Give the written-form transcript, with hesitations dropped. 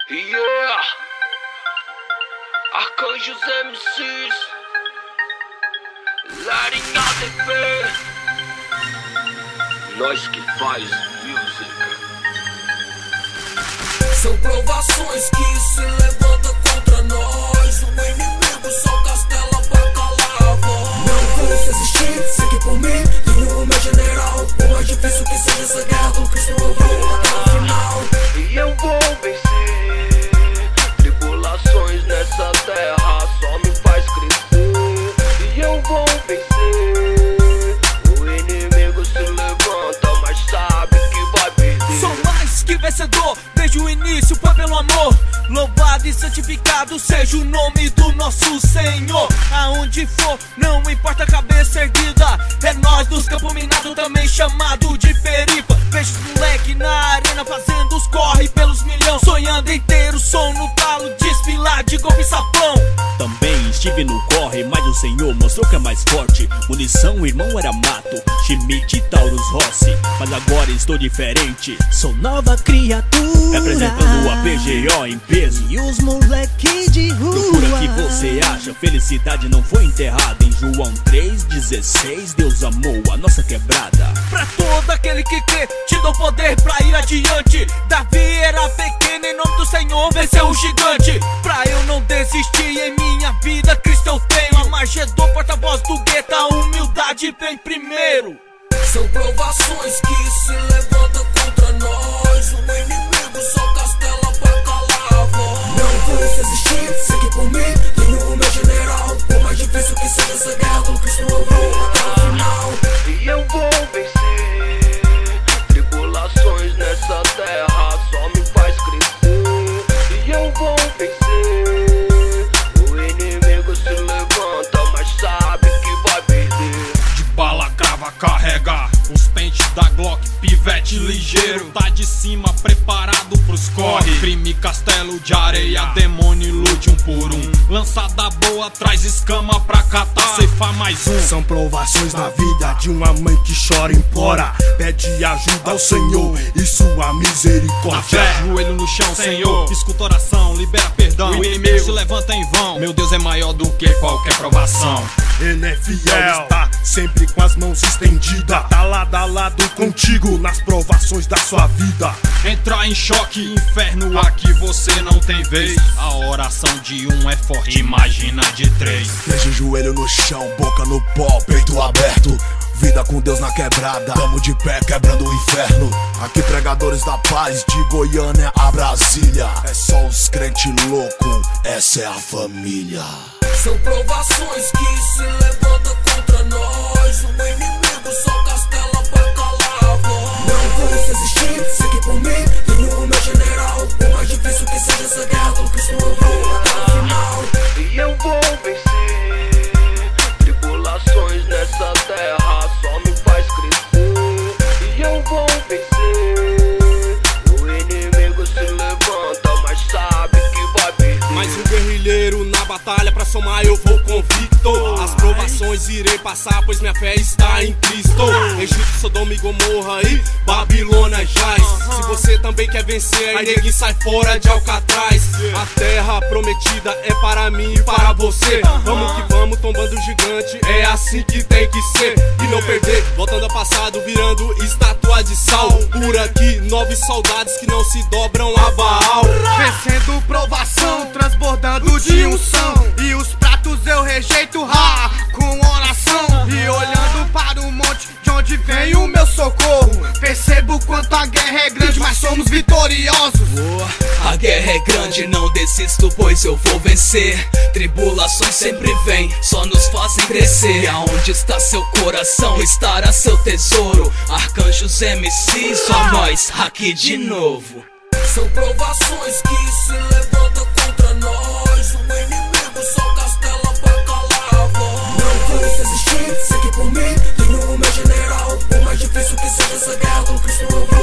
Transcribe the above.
Yeah! Arcanjos MCs, Letting out the pain. Nós que faz música. São provações que se levantam contra nós. O inimigo só castela pra calar a voz. Não vou resistir, segue por mim, tenho o meu general. Por mais difícil que seja essa guerra, com Cristo eu vou até o final. E eu vou vencer. Tribulações nessa terra só me faz crescer. E eu vou vencer. O inimigo se levanta, mas sabe que vai perder. Sou mais que vencedor, desde o início foi pelo amor. Louvado e santificado seja o nome do nosso Senhor. Aonde for, não importa a cabeça erguida. É nós dos campos minados, também chamado de perifa. Vejo os moleque na arena fazendo os corre pelos milhões. Sonhando em ter o som no talo, desfilar de golpe e sapão. Também estive no corre, mas o Senhor mostrou que é mais forte. Munição, irmão, era mato, Schmidt e Taurus Rossi. Mas agora estou diferente, sou nova criatura, representando a PGO em peso. E os moleque de rua. Procura o que você acha, felicidade não foi enterrada. Em João 3,16, Deus amou a nossa quebrada. Pra todo aquele que crê, te dou poder pra ir adiante. Davi era pequeno, em nome do Senhor venceu o gigante. Pra eu não desistir em minha vida, Cristo eu tenho. Amargedor, porta-voz do gueto, a humildade vem primeiro. São provações que se levantam contra nós. O inimigo só castela pra calar a voz. Não vou resistir, segue por mim, tenho o meu general. Por mais difícil que seja essa guerra, com Cristo eu vou até o final. E eu vou vencer. Tribulações nessa terra só me faz crescer. E eu vou vencer. O inimigo se levanta, mas sabe que vai perder. De bala crava carrega os pentes da Glock, pivete ligeiro, tá de cima preparado pros corre. Crime, castelo de areia, demônio ilude um por um. Lançada boa, traz escama pra catar, ceifar mais um. São provações na vida de uma mãe que chora e implora. Pede ajuda ao Senhor e sua misericórdia. Na fé, joelho no chão, Senhor, escuta oração, libera perdão. O inimigo se levanta em vão, meu Deus é maior do que qualquer provação. Ele é fiel, está sempre com as mãos estendidas. Tá lado a lado contigo nas provações da sua vida. Entrar em choque, inferno, aqui você não tem vez. A oração de um é forte, imagina de três. Deixa o joelho no chão, boca no pó, peito aberto. Vida com Deus na quebrada, tamo de pé quebrando o inferno. Aqui pregadores da paz, de Goiânia a Brasília. É só os crentes loucos, essa é a família. São provações que se levantam contra nós. O inimigo só castela pra calar a voz. Não vou resistir, segue por mim, tenho o meu general. Por mais difícil que seja essa guerra, com Cristo eu vou até o final. E eu vou vencer. Tribulações nessa terra só me faz crescer. E eu vou vencer. O inimigo se levanta, mas sabe que vai perder. Mais um guerrilheiro na batalha, pra somar eu vou convicto. As provações irei passar, pois minha fé está em Cristo. Egito, Sodoma e Gomorra e Babilônia jaz. Se você também quer vencer, aí negue sai fora de Alcatraz. A terra prometida é para mim e para você. Vamos que vamos, tombando gigante, é assim que tem que ser. E não perder, voltando ao passado, virando estátua de sal. Por aqui, 9 soldados que não se dobram a Baal. Vencendo provação, transbordando de unção. E os pratos eu rejeito, com oração. E olhando para o monte de onde vem o meu socorro, percebo quanto a guerra é grande, mas somos vitoriosos. A guerra é grande, não desisto, pois eu vou vencer. Tribulações sempre vêm, só nos fazem crescer. E aonde está seu coração, estará seu tesouro. Arcanjos MC, só nós aqui de novo. São provações que se levantam contra nós. O inimigo só castela pra calar a voz. Não vou resistir, segue por mim, tenho o meu general. Por mais difícil que seja essa guerra, com Cristo eu vou